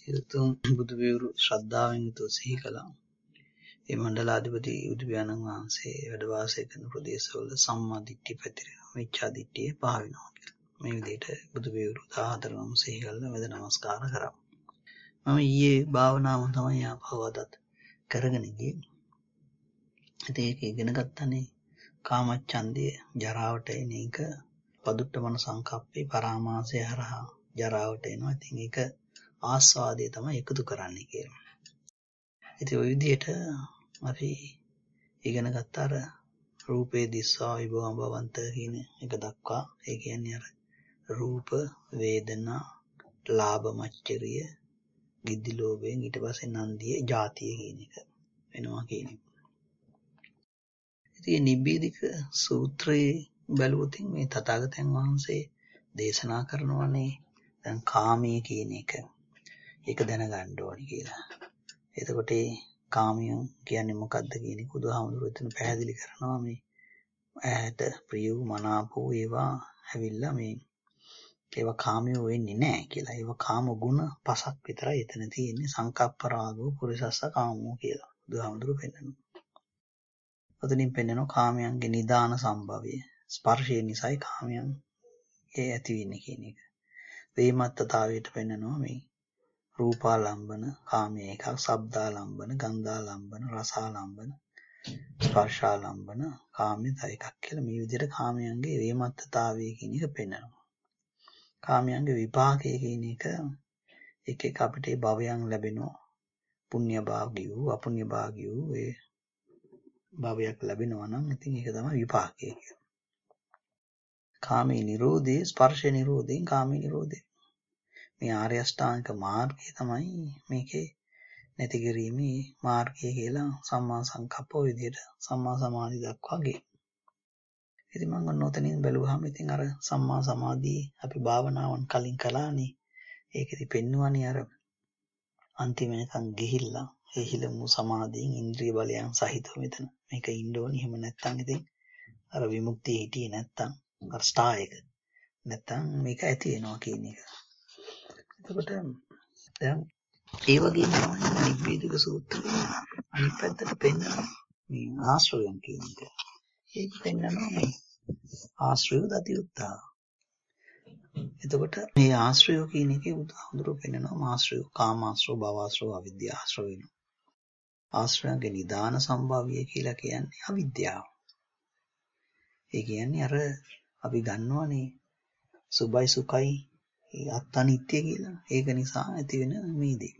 යතුම් බුදුවිවරු ශ්‍රද්ධාවෙන් යුතුව සිහි කළා. ඒ මණ්ඩලාධිපති බුදු පියාණන් වහන්සේ වැඩ වාසය කරන ප්‍රදේශවල සම්මා දිට්ඨිය පැතිරෙනවා, මිච්ඡා දිට්ඨිය පහ වෙනවා කියලා. මේ විදිහට බුදුවිවරු 14ම සිහි කළා වැඳ නමස්කාර කරා. මම ඊයේ භාවනාව තමයි ආපහු අදත් කරගෙන ගියේ. ඉතින් ඒක ඉගෙන ගත්තනේ කාමච්ඡන්දය ජරාවට එන එක පදුට්ටමන සංකප්පේ පරාමාසය හරහා ජරාවට එනවා. ඉතින් ඒක ආස්වාදය තමයි එකතු කරන්නේ කියලා. ඉතින් ওই විදිහට අපි ඉගෙන ගත්ත අර රූපේ දිස්සා විභවං භවන්ත කියන එක දක්වා, ඒ කියන්නේ අර රූප වේදනා ලාභ මච්චරිය ගිද්දි ලෝභයෙන් ඊට පස්සේ නන්දිය ජාතිය කියන එක වෙනවා කියන එක. ඉතින් නිබ්බේධික සූත්‍රයේ බැලුවොත් මේ තථාගතයන් වහන්සේ දේශනා කරනවානේ දැන් කාමයේ කියන එක. ඒක දැනගන්න ඕනේ කියලා. එතකොට ඒ කාමය කියන්නේ මොකක්ද කියන එක බුදුහාමුදුරුවෝ එතන පැහැදිලි කරනවා. මේ ඇහැට ප්‍රිය වූ මනාප වූ ඒවා ඇවිල්ලා මේ ඒවා කාමයෝ වෙන්නේ නැහැ කියලා. ඒවා කාම ගුණ පසක් විතරයි එතන තියෙන්නේ. සංකප්ප රාගෝ පුරිසස්ස කාමෝ කියලා බුදුහාමුදුරුවෝ පෙන්නනවා. ඔතනින් පෙන්නනවා කාමයන්ගේ නිදාන සම්භවය. ස්පර්ශය නිසායි කාමයන් ඒ ඇති වෙන්නේ කියන එක. වේමත්තතාවයට පෙන්නනවා මේ රූපාලම්බන කාමයේ එකක්, ශබ්දාලම්බන, ගන්ධාලම්බන, රසාලම්බන, ස්පර්ශාලම්බන කාමයේ තව එකක් කියලා. මේ විදිහට කාමයන්ගේ වේමත්තතාවය කියන එක පෙන්නනවා. කාමයන්ගේ විපාකය කියන එක එක අපිට භවයන් ලැබෙනවා. පුණ්‍ය භාගී වූ අපුණ්‍ය භාගී වූ ඒ භවයක් ලැබෙනවා නම් ඉතින් ඒක තමයි විපාකය කියන්නේ. කාමී නිරෝධේ ස්පර්ශ නිරෝධයෙන් කාමී නිරෝධය. මේ ආර්ය අෂ්ටාංගික මාර්ගය තමයි මේකේ නැති කිරීමේ මාර්ගය කියලා සම්මා සංකප්ප ඔය විදිහට සම්මා සමාධි දක්වා ගේ. ඉතින් මම ඔන්න ඔතනින් බැලුවාම ඉතින් අර සම්මා සමාධිය අපි භාවනාවන් කලින් කළානේ. ඒකෙදි පෙන්වන්නේ අර අන්තිම එකන් ගිහිල්ලා ඒ හිලමු සමාධියෙන් ඉන්ද්‍රිය බලයන් සහිතව මෙතන මේක ඉන්න ඕනේ. එහෙම නැත්නම් ඉතින් අර විමුක්තිය හිටියේ නැත්නම් අර ස්ටාර් එක නැත්නම් මේක ඇති වෙනවා කියන එක. එතකොට දැන් ඒ වගේම තමයි නිබ්බේධික සූත්‍රයේ අනිත් පැත්තට පෙන්නනවා මේ ආශ්‍රයයන් කියන එක. ඒක පෙන්නනවා මේ ආශ්‍රය දති උත්තා. එතකොට මේ ආශ්‍රය කියන එකේ බුදුහාමුදුරුවෝ පෙන්නනවා ආශ්‍රය කාමාශ්‍රය, භවශ්‍රය, අවිද්‍යාශ්‍රය වෙනවා. ආශ්‍රයන්ගේ නිදාන සම්භාවය කියලා කියන්නේ අවිද්‍යාව. ඒ කියන්නේ අර අපි ගන්නවනේ සුභයි සුඛයි අත්අනිත්‍ය කියලා. ඒක නිසා ඇති වෙන මේ දේ.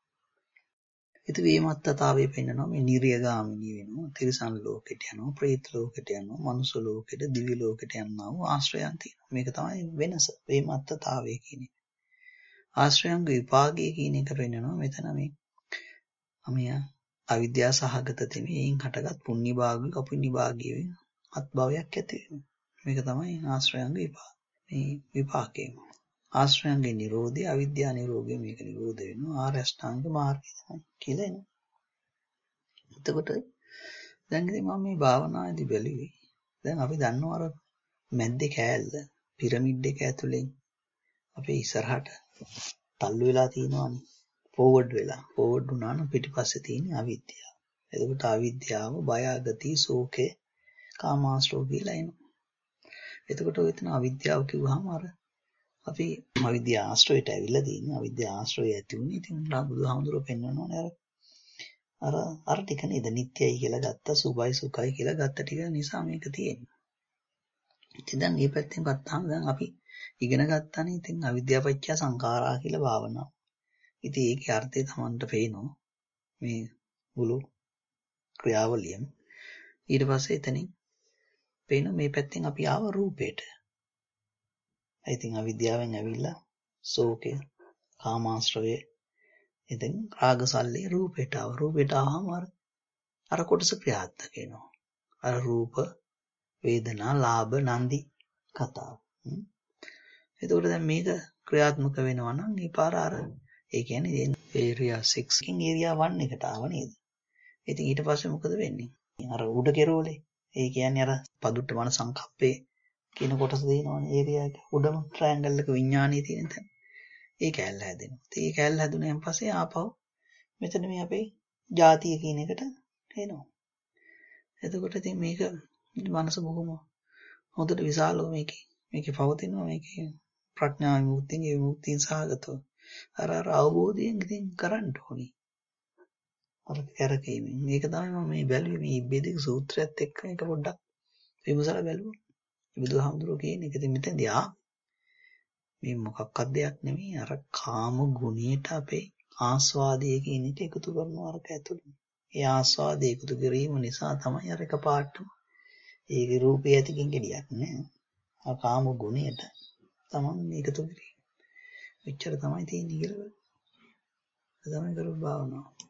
ඉතින් මේ මත්තතාවයේ පෙන්නනවා මේ නිර්යගාමිනී වෙනවා, තිරිසන් ලෝකෙට යනවා, ප්‍රේත ලෝකෙට යනවා, මනුෂ්‍ය ලෝකෙට, දිව්‍ය ලෝකෙට යනවා වූ ආශ්‍රයයන් තියෙනවා. මේක තමයි වෙනස. මේ මත්තතාවයේ කියන්නේ. ආශ්‍රයන්ගේ විපාකයේ කියන එක පෙන්නනවා මෙතන මේ අවිද්‍යාව සහගත තෙමෙන් හටගත් පුණ්‍ය භාගික අපුණ්‍ය භාගිය වෙන අත්භවයක් ඇති වෙනවා. මේක තමයි ආශ්‍රයන්ගේ විපාකය. ආශ්‍රයන්ගේ නිරෝධය අවිද්‍යා නිරෝධය මේක නිරෝධ වෙනවා. ආර්ය අෂ්ටාංග මාර්ගය තමයි කියලා එනවා. එතකොට දැන් ඉතින් මම මේ භාවනාවේදී බැලුවේ දැන් අපි දන්නවා අර මැද්දේ කෑල්ල පිරමිඩ් එක ඇතුලෙන් අපේ ඉස්සරහට තල්ලු වෙලා තියෙනවානේ. ෆෝවර්ඩ් වුණා නම් පිටිපස්සේ තියෙන අවිද්‍යාව. එතකොට අවිද්‍යාව, බය, අගති, ශෝකේ, කාමාශ්‍රෝ කියලා එනවා. එතකොට ඔය එතන අවිද්‍යාව කිව්වහම අර අපි අවිද්‍යා ආශ්‍රයයට ඇවිල්ලා තියෙනවා. අවිද්‍යා ආශ්‍රය ඇති වුණේ ඉතින් බුදුහාමුදුරුවෝ පෙන්වනවානේ අර ටික නේද නිට්ටයයි කියලා ගත්ත, සුභයි සුඛයි කියලා ගත්ත ටික නිසා මේක තියෙන්නේ. ඉතින් දැන් මේ පැත්තෙන් ගත්තාම දැන් අපි ඉගෙන ගත්තානේ ඉතින් අවිද්‍යාපච්චය සංඛාරා කියලා භාවනාව. ඉතින් ඒකේ අර්ථය Tamanට පේනවා මේ මුළු ක්‍රියාවලියම. ඊට පස්සේ එතනින් පේන මේ පැත්තෙන් අපි ආව රූපේට. ඉතින් අවිද්‍යාවෙන් ඇවිල්ලා ශෝකය, කාමාශ්‍රවය, ඉතින් රාගසල්ලේ රූපේට ආව. රූපේට ආවම අර කොටස ක්‍රියාත්මක වෙනවා. අර රූප, වේදනා, ලාභ, නන්දි කතාව. එතකොට දැන් මේක ක්‍රියාත්මක වෙනවා නම් ඒ පාර ඒ කියන්නේ ඒරියා 6 කින් ඒරියා 1 එකට ආව නේද? ඉතින් ඊට පස්සේ මොකද වෙන්නේ? අර උඩ කෙරෝලේ ඒ කියන්නේ අර පදුට්ටමන සංකප්පේ කියන කොටස දෙනවනේ ඒරියා එක උඩම ට්‍රයැන්ගල් එක විඥානයේ තියෙන තැන. ඒ කැලල හැදෙනවා. ඒ කැලල හැදුනයින් පස්සේ ආපහු මෙතන මේ අපේ ජාතිය කියන එකට එනවා. එතකොට ඉතින් මේක මනස බොහොම හොඳට විශාලව මේකේ පවතිනවා මේකේ ප්‍රඥා විමුක්තියෙන් ඒ විමුක්තියෙන් සහගතව අර අවබෝධයෙන් ඉතින් කරන්න ඕනි. අර කරකීමෙන් මේක තමයි මම මේ බැලුවේ මේ ඉබ්බේදික සූත්‍රයත් එක්ක මේක පොඩ්ඩක් විමසලා බැලුවා. බුදුහාමුදුරුවෝ කියන එක ඉතින් මෙතෙන්දී මේ මොකක්වත් දෙයක් නෙමෙයි අර කාම ගුණයට අපේ ආස්වාදයේ කියන එක එකතු කරනවා අරක ඇතුළේ. ඒ ආස්වාදය එකතු කිරීම නිසා තමයි අර එකපාරටම ඒකේ රූපය ඇතිකින් ගෙඩියක් නෑ. ආ කාම ගුණයට තමයි එකතු කිරීම. මෙච්චර තමයි තියෙන්නේ කියලා. ඒ තමයි කරු භාවනාව.